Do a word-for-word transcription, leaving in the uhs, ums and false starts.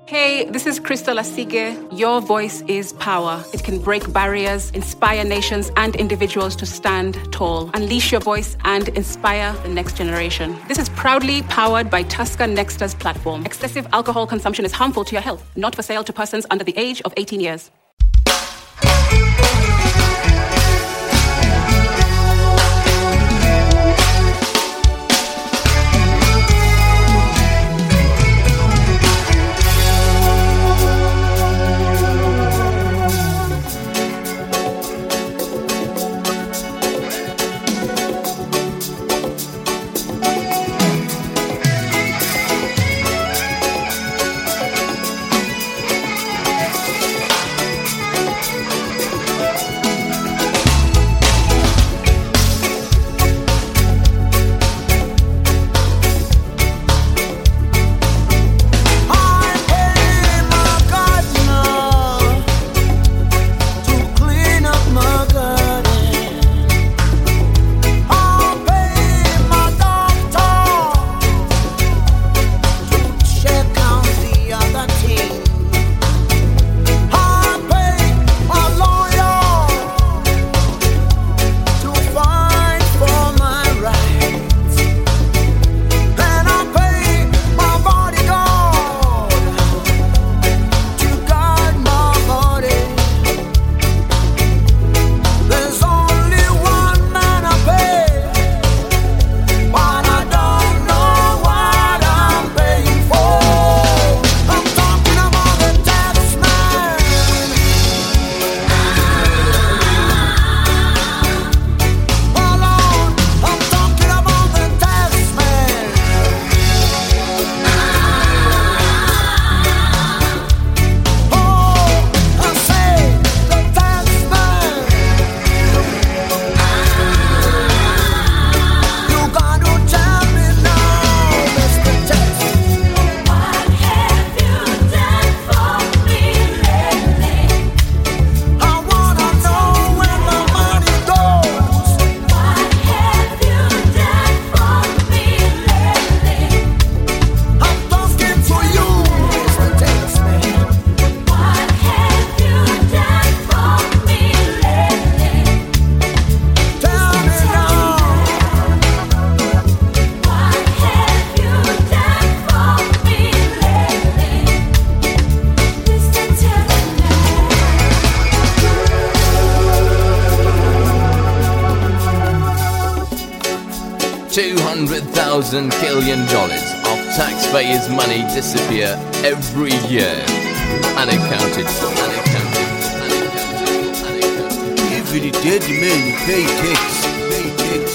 Hey, this is Crystal Asige. Your voice is power. It can break barriers, inspire nations and individuals to stand tall. Unleash your voice and inspire the next generation. This is proudly powered by Tusker Nexta's platform. Excessive alcohol consumption is harmful to your health. Not for sale to persons under the age of eighteen years. two hundred thousand billion dollars of taxpayers' money disappear every year. Unaccounted for, unaccounted for, unaccounted for, unaccounted for. Even the dead man, you pay tax, pay tax.